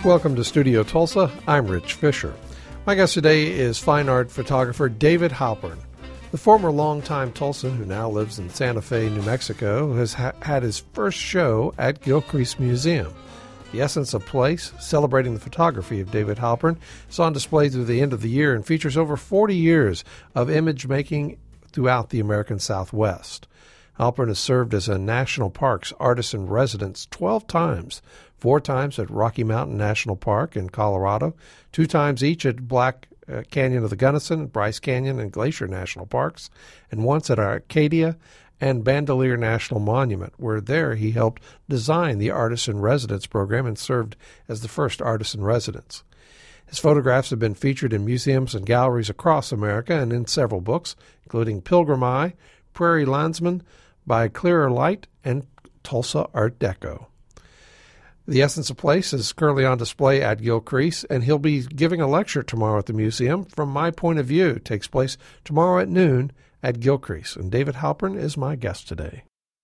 Welcome to Studio Tulsa. I'm Rich Fisher. My guest today is fine art photographer David Halpern. The former longtime Tulsan, who now lives in Santa Fe, New Mexico, has had his first show at Gilcrease Museum. The Essence of Place, celebrating the photography of David Halpern, is on display through the end of the year and features over 40 years of image making throughout the American Southwest. Halpern has served as a National Parks Artist in Residence 12 times, 4 times at Rocky Mountain National Park in Colorado, 2 times each at Black Canyon of the Gunnison, Bryce Canyon, and Glacier National Parks, and once at Arcadia and Bandelier National Monument, where there he helped design the Artist in Residence program and served as the first Artist in Residence. His photographs have been featured in museums and galleries across America and in several books, including Pilgrim Eye, Prairie Landsman, By Clearer Light, and Tulsa Art Deco. The Essence of Place is currently on display at Gilcrease, and he'll be giving a lecture tomorrow at the museum. From My Point of View, it takes place tomorrow at noon at Gilcrease, and David Halpern is my guest today.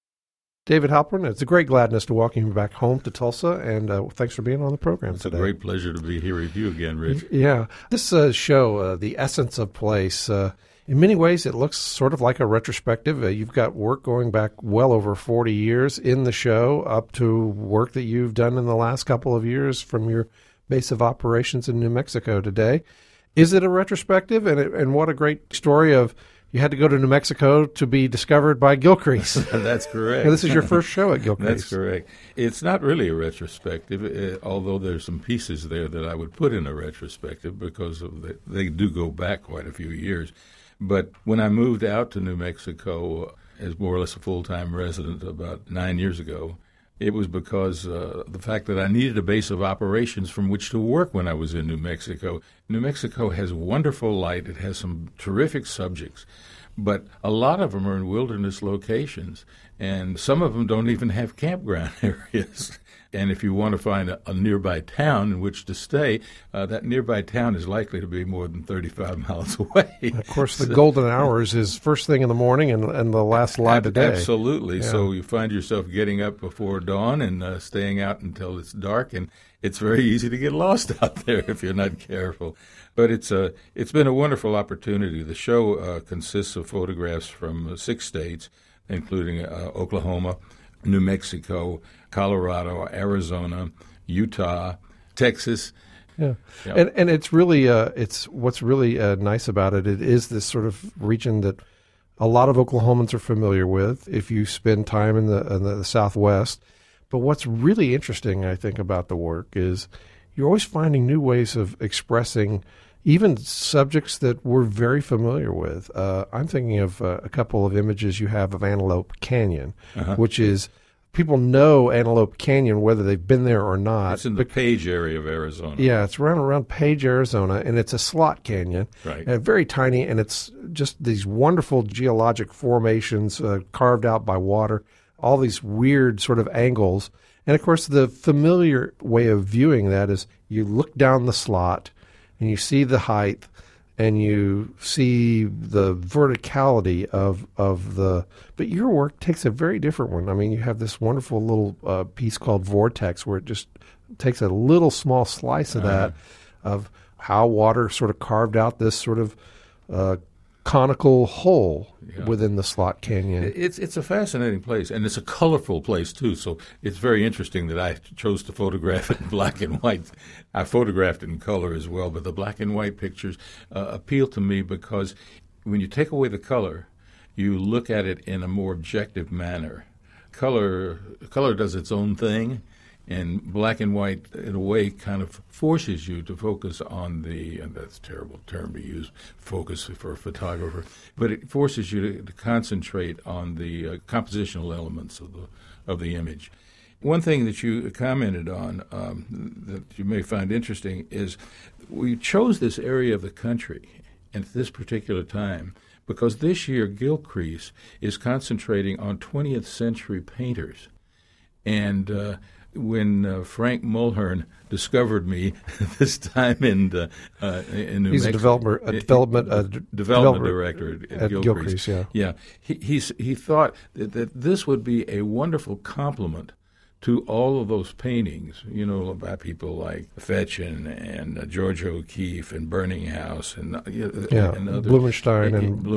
David Halpern, it's a great gladness to welcome you back home to Tulsa, and thanks for being on the program today. It's a great pleasure to be here with you again, Rich. Yeah. This show, The Essence of Place, in many ways it looks sort of like a retrospective. You've got work going back well over 40 years in the show, up to work that you've done in the last couple of years from your base of operations in New Mexico today. Is it a retrospective? And what a great story of you had to go to New Mexico to be discovered by Gilcrease. That's correct. And this is your first show at Gilcrease. That's correct. It's not really a retrospective, although there's some pieces there that I would put in a retrospective because they do go back quite a few years. But when I moved out to New Mexico as more or less a full-time resident about 9 years ago, it was because the fact that I needed a base of operations from which to work when I was in New Mexico. New Mexico has wonderful light. It has some terrific subjects, but a lot of them are in wilderness locations, and some of them don't even have campground areas. And if you want to find a nearby town in which to stay, that nearby town is likely to be more than 35 miles away. Of course, the golden hours is first thing in the morning and the last light of the day. Absolutely. Yeah. So you find yourself getting up before dawn and staying out until it's dark, and it's very easy to get lost out there if you're not careful. But it's been a wonderful opportunity. The show consists of photographs from 6 states, including Oklahoma, New Mexico, Colorado, Arizona, Utah, Texas. Yeah, Yep. and it's really it's what's really nice about it. It is this sort of region that a lot of Oklahomans are familiar with if you spend time in the Southwest. But what's really interesting, I think, about the work is you're always finding new ways of expressing even subjects that we're very familiar with. I'm thinking of a couple of images you have of Antelope Canyon, which is, people know Antelope Canyon whether they've been there or not. It's in the Page area of Arizona. Yeah, it's around Page, Arizona, and it's a slot canyon. Right. Very tiny, and it's just these wonderful geologic formations carved out by water, all these weird sort of angles. And, of course, the familiar way of viewing that is you look down the slot, and you see the height, and you see the verticality of the. But your work takes a very different one. I mean, you have this wonderful little piece called Vortex, where it just takes a little small slice of that, of how water sort of carved out this sort of conical hole within the slot canyon. It's a fascinating place, and it's a colorful place, too. So it's very interesting that I chose to photograph it in black and white. I photographed it in color as well, but the black and white pictures appeal to me because when you take away the color, you look at it in a more objective manner. Color does its own thing, and black and white, in a way, kind of forces you to focus on and that's a terrible term to use, focus for a photographer, but it forces you to concentrate on the compositional elements of the image. One thing that you commented on that you may find interesting is we chose this area of the country at this particular time because this year Gilcrease is concentrating on 20th century painters. And when Frank Mulhern discovered me this time in New Mexico. He's a development director at Gilcrease. Yeah. He thought that this would be a wonderful complement to all of those paintings, by people like Fetch and George O'Keeffe and Burning House and others. Blumenstein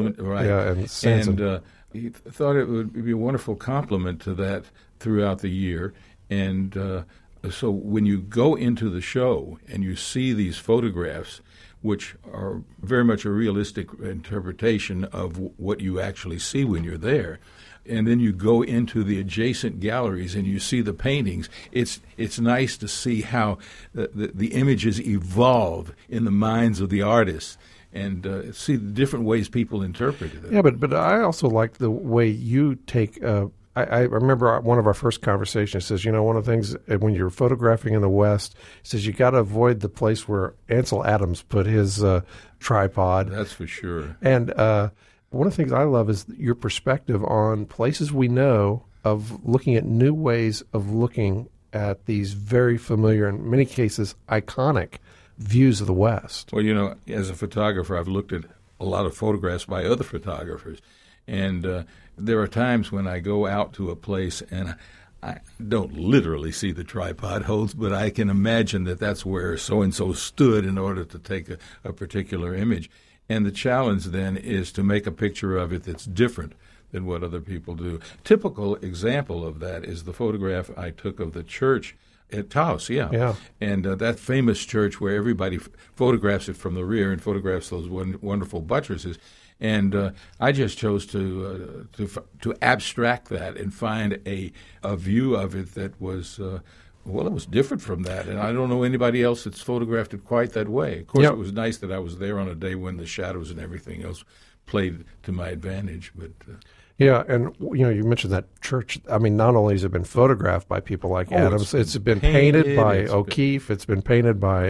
and Sanson. And he thought it would be a wonderful compliment to that throughout the year. And so when you go into the show and you see these photographs, which are very much a realistic interpretation of what you actually see when you're there, and then you go into the adjacent galleries and you see the paintings, it's nice to see how the images evolve in the minds of the artists and see the different ways people interpreted it. Yeah, but I also like the way you take I remember one of our first conversations says, one of the things when you're photographing in the West, he says you got to avoid the place where Ansel Adams put his tripod. That's for sure. And one of the things I love is your perspective on places we know of looking at new ways of looking at these very familiar, in many cases, iconic views of the West. Well, as a photographer, I've looked at a lot of photographs by other photographers. And there are times when I go out to a place and I don't literally see the tripod holds, but I can imagine that that's where so-and-so stood in order to take a particular image. And the challenge then is to make a picture of it that's different than what other people do. Typical example of that is the photograph I took of the church at Taos, yeah. And that famous church where everybody photographs it from the rear and photographs those wonderful buttresses. And I just chose to abstract that and find a view of it that was it was different from that. And I don't know anybody else that's photographed it quite that way. Of course, It was nice that I was there on a day when the shadows and everything else played to my advantage. But yeah, and you mentioned that church. I mean, not only has it been photographed by people like Adams, it's been painted by O'Keeffe. It's been painted by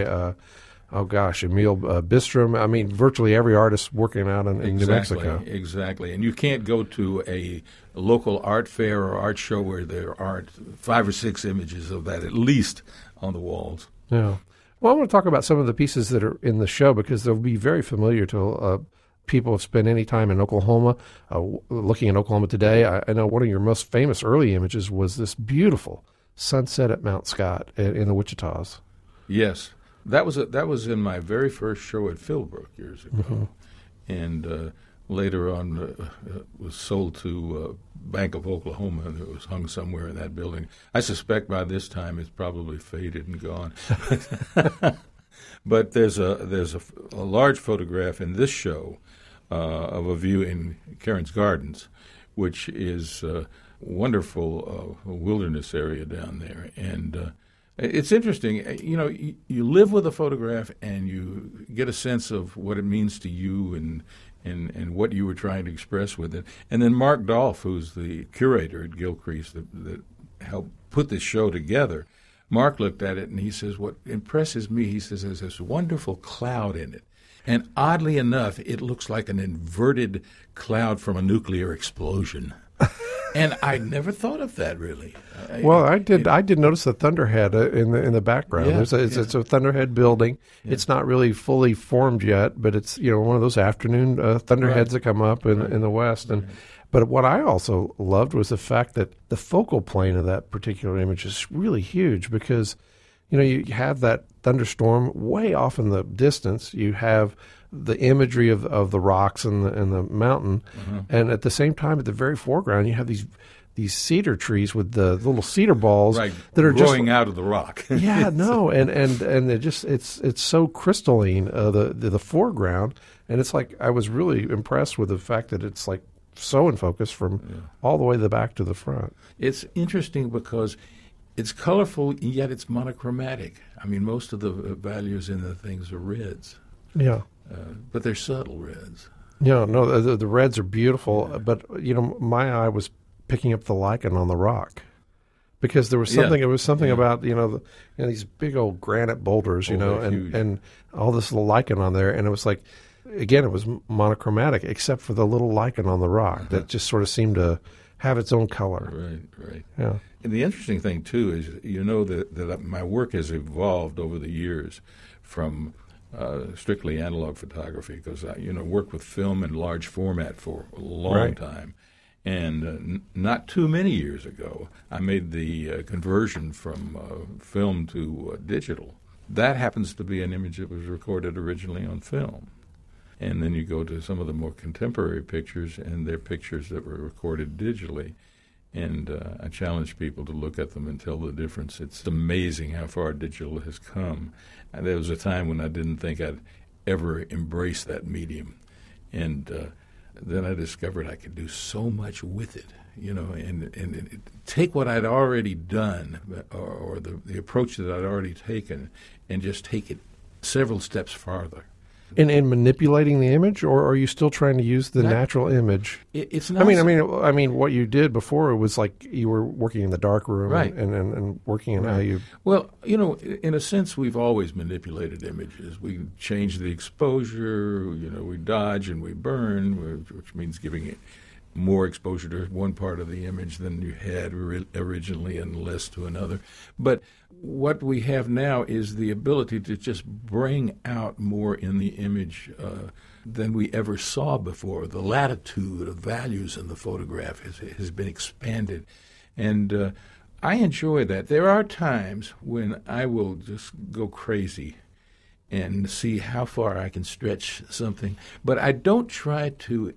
Emil Bistrom. I mean, virtually every artist working out in New Mexico. Exactly. And you can't go to a local art fair or art show where there aren't 5 or 6 images of that, at least, on the walls. Yeah. Well, I want to talk about some of the pieces that are in the show because they'll be very familiar to people who have spent any time in Oklahoma, looking at Oklahoma today. I know one of your most famous early images was this beautiful sunset at Mount Scott in the Wichitas. Yes. That was in my very first show at Philbrook years ago, mm-hmm. and later on was sold to Bank of Oklahoma, and it was hung somewhere in that building. I suspect by this time it's probably faded and gone. But there's a large photograph in this show of a view in Karen's Gardens, which is a wonderful wilderness area down there, and it's interesting. You live with a photograph and you get a sense of what it means to you and what you were trying to express with it. And then Mark Dolph, who's the curator at Gilcrease that helped put this show together, Mark looked at it and he says, what impresses me, he says, there's this wonderful cloud in it. And oddly enough, it looks like an inverted cloud from a nuclear explosion. And I never thought of that really. Well, I did notice the Thunderhead in the background. Yeah, it's a Thunderhead building. Yeah. It's not really fully formed yet, but it's one of those afternoon Thunderheads that come up in the West. And but what I also loved was the fact that the focal plane of that particular image is really huge because you have that thunderstorm way off in the distance. You have the imagery of the rocks and the mountain, and at the same time, at the very foreground, you have these cedar trees with the little cedar balls that are growing out of the rock. Yeah, no, and it just it's so crystalline the foreground, and it's like I was really impressed with the fact that it's like so in focus from all the way to the back to the front. It's interesting because it's colorful, yet it's monochromatic. I mean, most of the values in the things are reds. Yeah. But they're subtle reds. Yeah, no, the reds are beautiful, but my eye was picking up the lichen on the rock because there was something. It was something about these big old granite boulders, and all this little lichen on there, and it was like, again, it was monochromatic except for the little lichen on the rock that just sort of seemed to have its own color. Right. Yeah. And the interesting thing too is that my work has evolved over the years from strictly analog photography because I worked with film and large format for a long time, And not too many years ago, I made the conversion from film to digital. That happens to be an image that was recorded originally on film. And then you go to some of the more contemporary pictures, and they're pictures that were recorded digitally. And I challenge people to look at them and tell the difference. It's amazing how far digital has come. And there was a time when I didn't think I'd ever embrace that medium. And then I discovered I could do so much with it, and take what I'd already done or the approach that I'd already taken and just take it several steps farther. In manipulating the image, or are you still trying to use the natural image? It's not. I mean, what you did before, it was like you were working in the dark room, right, and working in how you. Well, in a sense, we've always manipulated images. We change the exposure. We dodge and we burn, which means giving it more exposure to one part of the image than you had originally and less to another. But what we have now is the ability to just bring out more in the image than we ever saw before. The latitude of values in the photograph has been expanded. And I enjoy that. There are times when I will just go crazy and see how far I can stretch something. But I don't try to...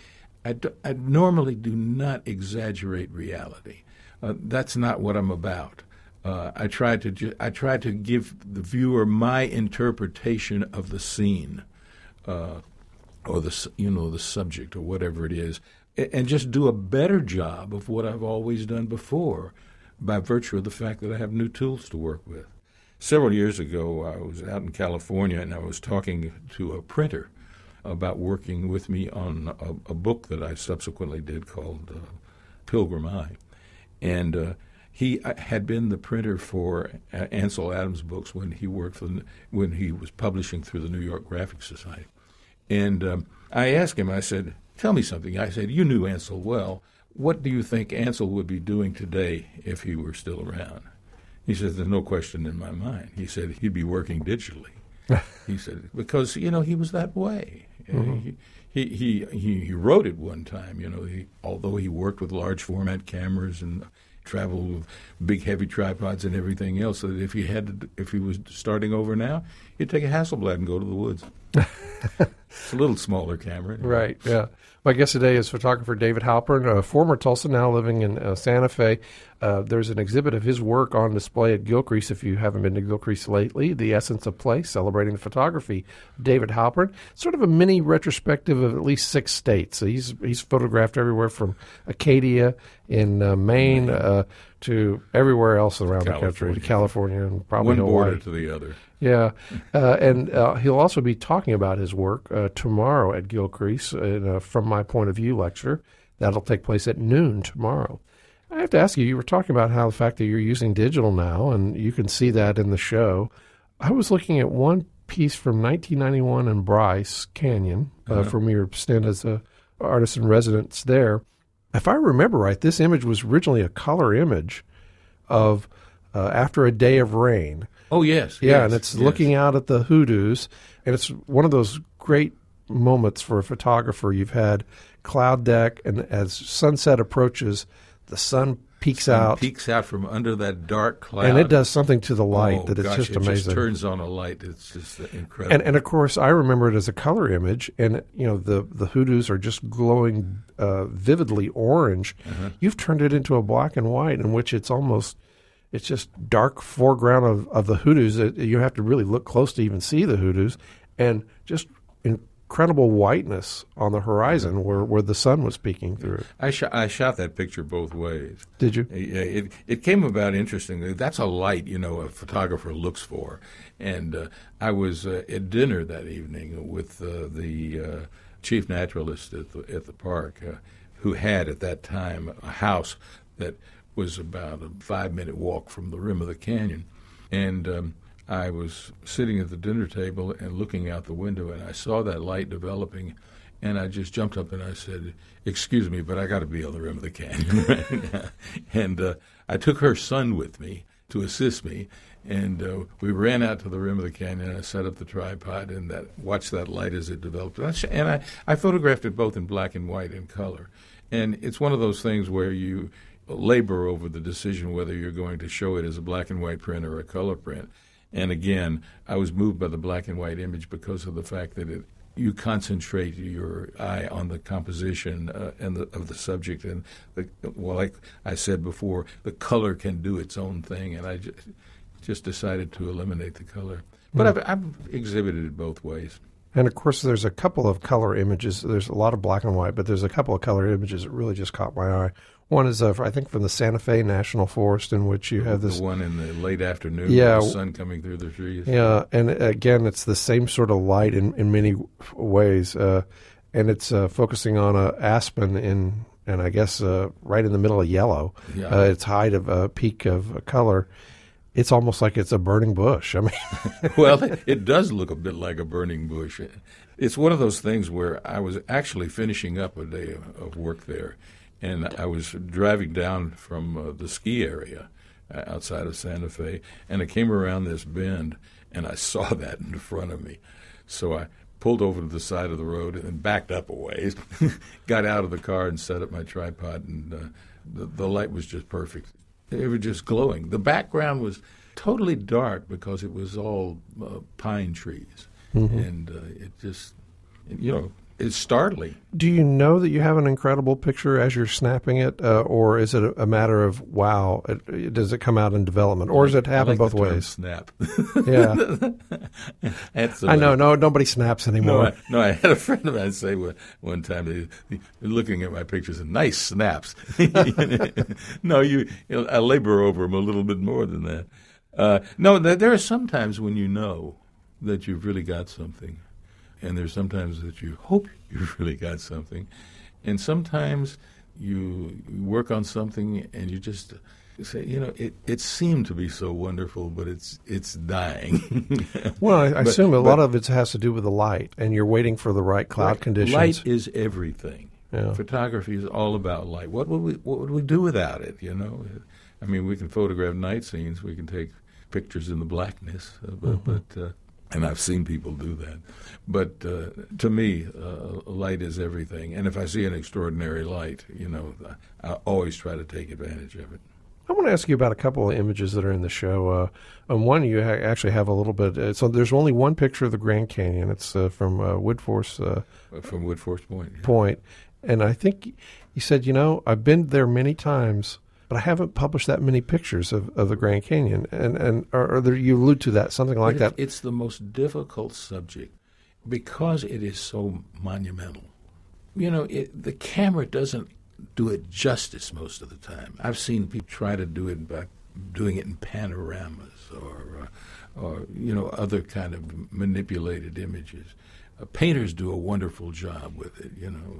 I normally do not exaggerate reality. That's not what I'm about. I try to give the viewer my interpretation of the scene, or the subject, or whatever it is, and just do a better job of what I've always done before, by virtue of the fact that I have new tools to work with. Several years ago, I was out in California, and I was talking to a printer about working with me on a book that I subsequently did called Pilgrim Eye. And he had been the printer for Ansel Adams books when he was publishing through the New York Graphic Society. And I asked him, I said, tell me something. I said, you knew Ansel well. What do you think Ansel would be doing today if he were still around? He said, there's no question in my mind. He said, he'd be working digitally. He said, because, he was that way. Mm-hmm. He wrote it one time, although he worked with large format cameras and traveled with big heavy tripods and everything else, so that if he was starting over now, he'd take a Hasselblad and go to the woods. It's a little smaller camera. Right, yeah. My guest today is photographer David Halpern, a former Tulsa, now living in Santa Fe. There's an exhibit of his work on display at Gilcrease, if you haven't been to Gilcrease lately, The Essence of Place, celebrating the photography of David Halpern. Sort of a mini retrospective of at least 6 states. So he's photographed everywhere from Acadia in Maine to everywhere else around the country, to California and probably one Hawaii. border to the other. Yeah, and he'll also be talking about his work tomorrow at Gilcrease in a From My Point of View lecture. That'll take place at noon tomorrow. I have to ask you were talking about how the fact that you're using digital now, and you can see that in the show. I was looking at one piece from 1991 in Bryce Canyon from your stint as an artist in residence there. If I remember right, this image was originally a color image of after a day of rain. Oh, yes. Yeah, yes, and it's looking out at the hoodoos, and it's one of those great moments for a photographer. You've had cloud deck, and as sunset approaches, the sun peeks out from under that dark cloud. And it does something to the light that it's just amazing. It just turns on a light. It's just incredible. And of course, I remember it as a color image, and the hoodoos are just glowing vividly orange. Uh-huh. You've turned it into a black and white in which it's just dark foreground of the hoodoos. You have to really look close to even see the hoodoos, and just incredible whiteness on the horizon where the sun was peeking through. I shot that picture both ways. Did you? It came about interestingly. That's a light, a photographer looks for. And I was at dinner that evening with the chief naturalist at the park, who had at that time a house that was about a 5-minute walk from the rim of the canyon. And I was sitting at the dinner table and looking out the window, and I saw that light developing, and I just jumped up and I said, "Excuse me, but I got to be on the rim of the canyon right now." And I took her son with me, to assist me. And we ran out to the rim of the canyon. I set up the tripod and watched that light as it developed. And I photographed it both in black and white and color. And it's one of those things where you labor over the decision whether you're going to show it as a black and white print or a color print. And again, I was moved by the black and white image because of the fact that you concentrate your eye on the composition of the subject. And, like I said before, the color can do its own thing. And I just decided to eliminate the color. But I've exhibited it both ways. And, of course, there's a couple of color images. There's a lot of black and white, but there's a couple of color images that really just caught my eye. One is, I think, from the Santa Fe National Forest, in which you have this... The one in the late afternoon with the sun coming through the trees. Yeah, and again, it's the same sort of light in many ways. And it's focusing on an aspen and I guess right in the middle of yellow. Yeah. Its height of peak of color. It's almost like it's a burning bush. I mean, well, it does look a bit like a burning bush. It's one of those things where I was actually finishing up a day of work there, and I was driving down from the ski area outside of Santa Fe, and I came around this bend, and I saw that in front of me. So I pulled over to the side of the road and backed up a ways, got out of the car and set up my tripod, and the light was just perfect. It was just glowing. The background was totally dark because it was all pine trees. Mm-hmm. And it just, it's startling. Do you know that you have an incredible picture as you're snapping it, or is it a matter of, wow, does it come out in development, or does it happen both ways? Snap. Yeah. I know, nobody snaps anymore. No, I had a friend of mine say one time, looking at my pictures, nice snaps. No, I labor over them a little bit more than that. No, there are some times when you know that you've really got something. And there's sometimes that you hope you've really got something. And sometimes you work on something and you just say, it seemed to be so wonderful, but it's dying. Well, I assume a lot of it has to do with the light, and you're waiting for the right cloud conditions. Light is everything. Yeah. Photography is all about light. What would we do without it, I mean, we can photograph night scenes. We can take pictures in the blackness, but and I've seen people do that. But to me, light is everything. And if I see an extraordinary light, I always try to take advantage of it. I want to ask you about a couple of images that are in the show. On one, you actually have a little bit. So there's only one picture of the Grand Canyon. It's from Woodforce. From Woodforce Point. Yeah. Point. And I think you said, I've been there many times, but I haven't published that many pictures of the Grand Canyon. And you allude to that, something like that. It's the most difficult subject because it is so monumental. The camera doesn't do it justice most of the time. I've seen people try to do it by doing it in panoramas or other kind of manipulated images. Painters do a wonderful job with it,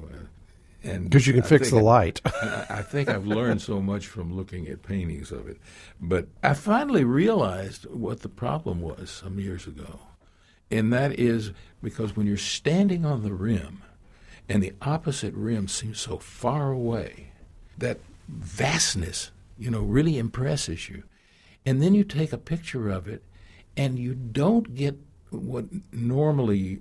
And because you can fix the light. I think I've learned so much from looking at paintings of it. But I finally realized what the problem was some years ago. And that is because when you're standing on the rim and the opposite rim seems so far away, that vastness, really impresses you. And then you take a picture of it and you don't get what normally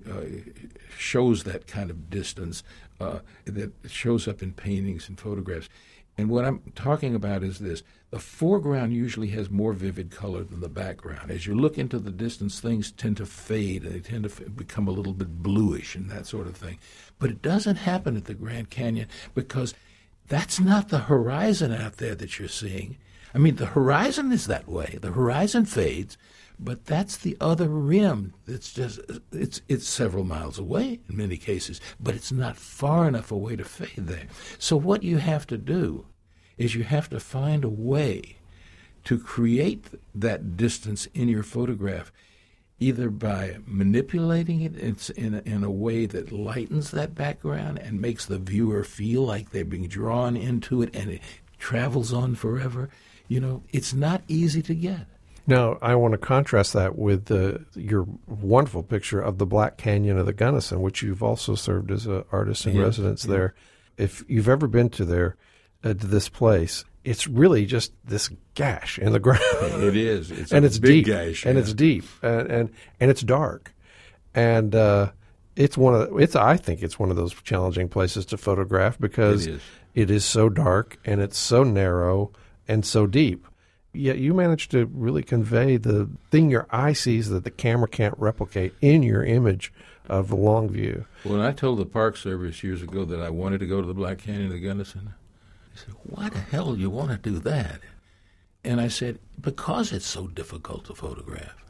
shows that kind of distance that shows up in paintings and photographs. And what I'm talking about is this. The foreground usually has more vivid color than the background. As you look into the distance, things tend to fade. They tend to become a little bit bluish and that sort of thing. But it doesn't happen at the Grand Canyon because that's not the horizon out there that you're seeing. I mean, the horizon is that way. The horizon fades, but that's the other rim. It's several miles away in many cases, but it's not far enough away to fade there. So what you have to do is you have to find a way to create that distance in your photograph, either by manipulating it in a way that lightens that background and makes the viewer feel like they're being drawn into it and it travels on forever. It's not easy to get. Now, I want to contrast that with your wonderful picture of the Black Canyon of the Gunnison, which you've also served as an artist in residence there. If you've ever been to this place, it's really just this gash in the ground. It is. It's and a it's big deep, gash, and yeah. it's deep, and it's dark, and I think it's one of those challenging places to photograph because it is so dark and it's so narrow and so deep. Yet you managed to really convey the thing your eye sees that the camera can't replicate in your image of the long view. When I told the Park Service years ago that I wanted to go to the Black Canyon of Gunnison, they said, "Why the hell do you want to do that?" And I said, "Because it's so difficult to photograph."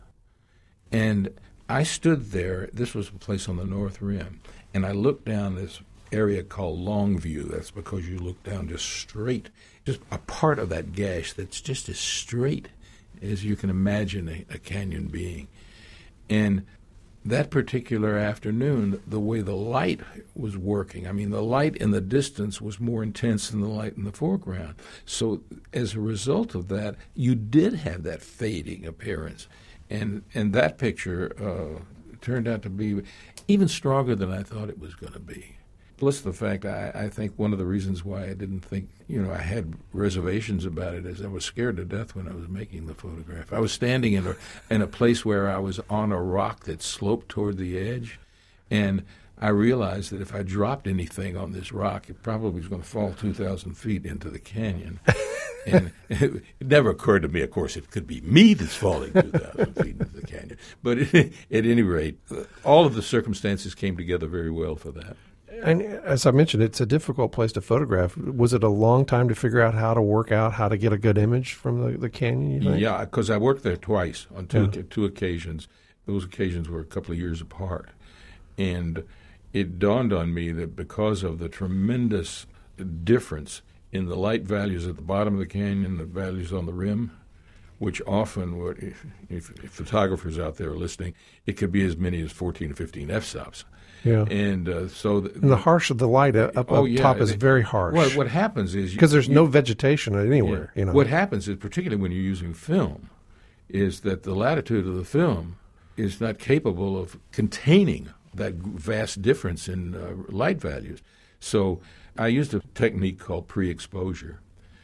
And I stood there. This was a place on the North Rim, and I looked down this area called Longview. That's because you look down just straight, just a part of that gash that's just as straight as you can imagine a canyon being. And that particular afternoon, the way the light was working, I mean, the light in the distance was more intense than the light in the foreground. So as a result of that, you did have that fading appearance. And that picture turned out to be even stronger than I thought it was going to be. Plus the fact, I think one of the reasons why I didn't think, I had reservations about it is I was scared to death when I was making the photograph. I was standing in a place where I was on a rock that sloped toward the edge, and I realized that if I dropped anything on this rock, it probably was going to fall 2,000 feet into the canyon. And it never occurred to me, of course, it could be me that's falling 2,000 feet into the canyon. But at any rate, all of the circumstances came together very well for that. And as I mentioned, it's a difficult place to photograph. Was it a long time to figure out how to get a good image from the canyon, you think? Yeah, because I worked there twice on two occasions. Those occasions were a couple of years apart. And it dawned on me that because of the tremendous difference in the light values at the bottom of the canyon, the values on the rim, which often would, if photographers out there are listening, it could be as many as 14 or 15 f-stops. Yeah. And the harsh of the light up top is very harsh. Well, what happens is because there's no vegetation anywhere. Yeah. What happens is, particularly when you're using film, is that the latitude of the film is not capable of containing that vast difference in light values. So I used a technique called pre-exposure,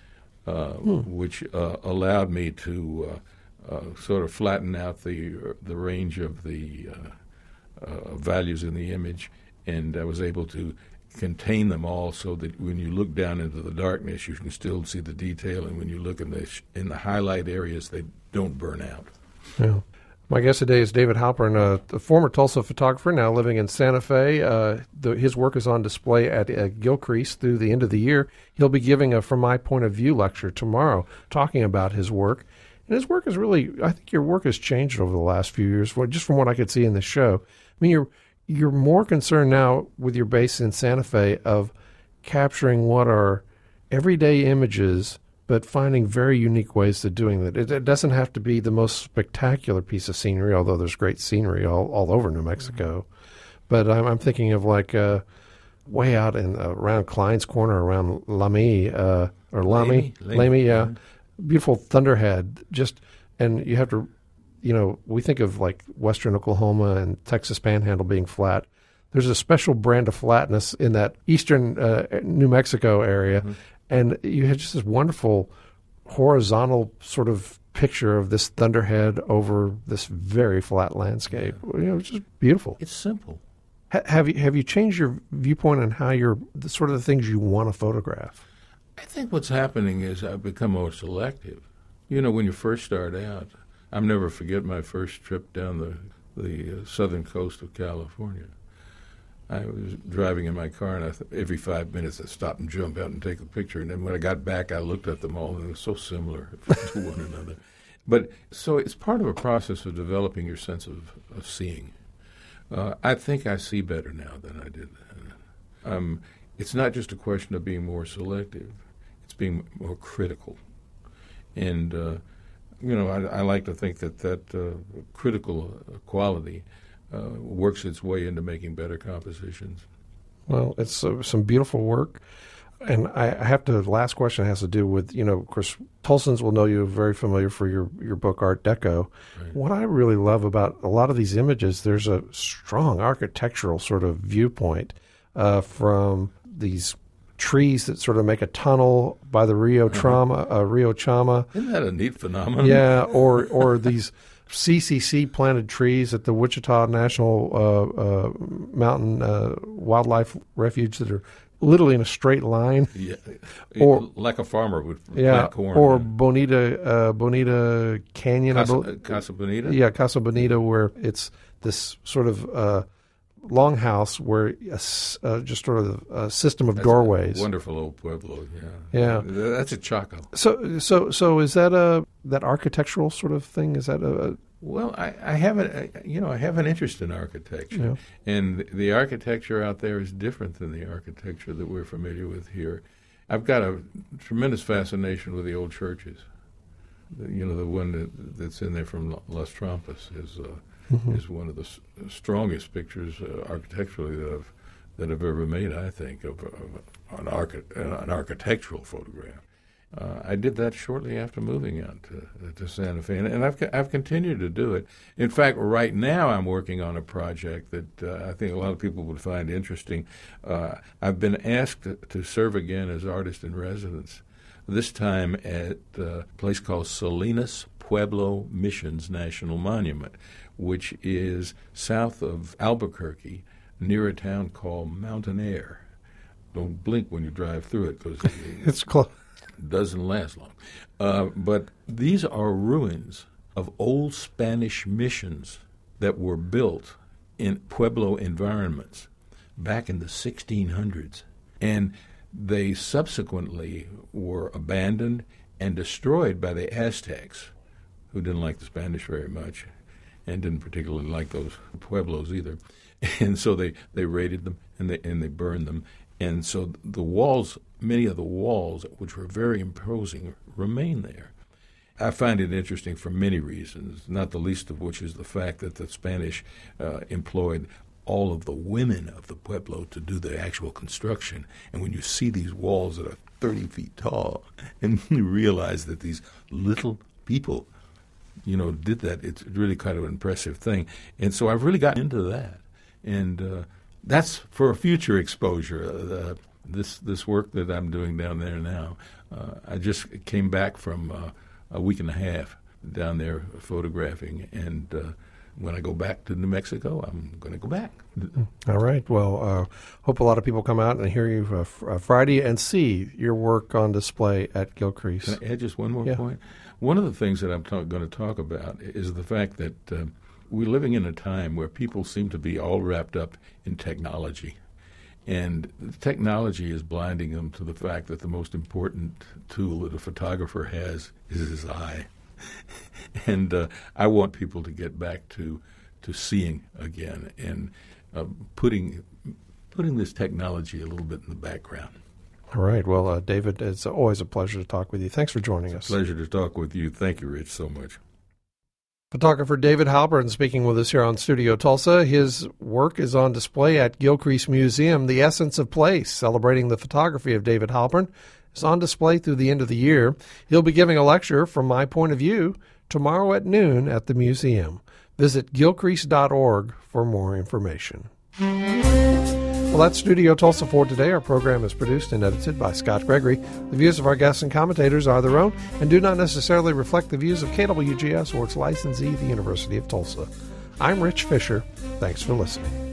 which allowed me to sort of flatten out the range of the values in the image, and I was able to contain them all so that when you look down into the darkness, you can still see the detail, and when you look in the highlight areas, they don't burn out. Yeah. My guest today is David Halpern, a former Tulsa photographer now living in Santa Fe. His work is on display at Gilcrease through the end of the year. He'll be giving a From My Point of View lecture tomorrow talking about his work. And his work is really, I think your work has changed over the last few years, just from what I could see in the show. I mean, you're more concerned now with your base in Santa Fe of capturing what are everyday images, but finding very unique ways of doing that. It doesn't have to be the most spectacular piece of scenery, although there's great scenery all over New Mexico. But I'm thinking of like way out around Klein's Corner, around Lamy, yeah. Beautiful Thunderhead. And you have to, we think of like western Oklahoma and Texas Panhandle being flat. There's a special brand of flatness in that eastern New Mexico area. Mm-hmm. And you had just this wonderful horizontal sort of picture of this thunderhead over this very flat landscape. Yeah. It's just beautiful. It's simple. Have you changed your viewpoint on how the sort of the things you want to photograph? I think what's happening is I've become more selective. When you first start out, I'll never forget my first trip down the southern coast of California. I was driving in my car, and every 5 minutes I'd stop and jump out and take a picture. And then when I got back, I looked at them all, and they were so similar to one another. But so it's part of a process of developing your sense of seeing. I think I see better now than I did then. It's not just a question of being more selective. It's being more critical. And, I like to think that critical quality works its way into making better compositions. Well, it's some beautiful work. And I have to, the last question has to do with, of course, Tulsans will know you very familiar for your book, Art Deco. Right. What I really love about a lot of these images, there's a strong architectural sort of viewpoint from these trees that sort of make a tunnel by the Rio Chama. Isn't that a neat phenomenon? Yeah, or these CCC planted trees at the Wichita National Mountain Wildlife Refuge that are literally in a straight line. Yeah, or like a farmer would plant corn. Or Bonita Canyon. Casa Bonita? Yeah, Casa Bonita, where it's this sort of longhouse where just sort of a system of doorways. Wonderful old pueblo, yeah. That's a Chaco. So is that that architectural sort of thing? Is that Well, I have an interest in architecture, and the architecture out there is different than the architecture that we're familiar with here. I've got a tremendous fascination with the old churches. The one that's in there from Las Trampas is one of the strongest pictures architecturally that I've ever made. I think of an architectural photograph. I did that shortly after moving out to Santa Fe, and I've continued to do it. In fact, right now I'm working on a project that I think a lot of people would find interesting. I've been asked to serve again as artist in residence, this time at a place called Salinas Pueblo Missions National Monument, which is south of Albuquerque, near a town called Mountain Air. Don't blink when you drive through it because it's close. Doesn't last long. But these are ruins of old Spanish missions that were built in Pueblo environments back in the 1600s. And they subsequently were abandoned and destroyed by the Aztecs, who didn't like the Spanish very much and didn't particularly like those pueblos either. And so they raided them and they burned them. And so the walls, many of the walls, which were very imposing, remain there. I find it interesting for many reasons, not the least of which is the fact that the Spanish employed all of the women of the Pueblo to do the actual construction. And when you see these walls that are 30 feet tall and you realize that these little people, did that, it's really kind of an impressive thing. And so I've really gotten into that. And that's for a future exposure. This work that I'm doing down there now. I just came back from a week and a half down there photographing, and when I go back to New Mexico, I'm going to go back. All right. Well, hope a lot of people come out and hear you Friday and see your work on display at Gilcrease. Can I add just one more point? One of the things that I'm going to talk about is the fact that we're living in a time where people seem to be all wrapped up in technology. And technology is blinding them to the fact that the most important tool that a photographer has is his eye. And I want people to get back to seeing again and putting this technology a little bit in the background. All right. Well, David, it's always a pleasure to talk with you. Thanks for joining us. Pleasure to talk with you. Thank you, Rich, so much. Photographer David Halpern speaking with us here on Studio Tulsa. His work is on display at Gilcrease Museum. The Essence of Place, celebrating the photography of David Halpern, is on display through the end of the year. He'll be giving a lecture from my point of view tomorrow at noon at the museum. Visit gilcrease.org for more information. Well, that's Studio Tulsa for today. Our program is produced and edited by Scott Gregory. The views of our guests and commentators are their own and do not necessarily reflect the views of KWGS or its licensee, the University of Tulsa. I'm Rich Fisher. Thanks for listening.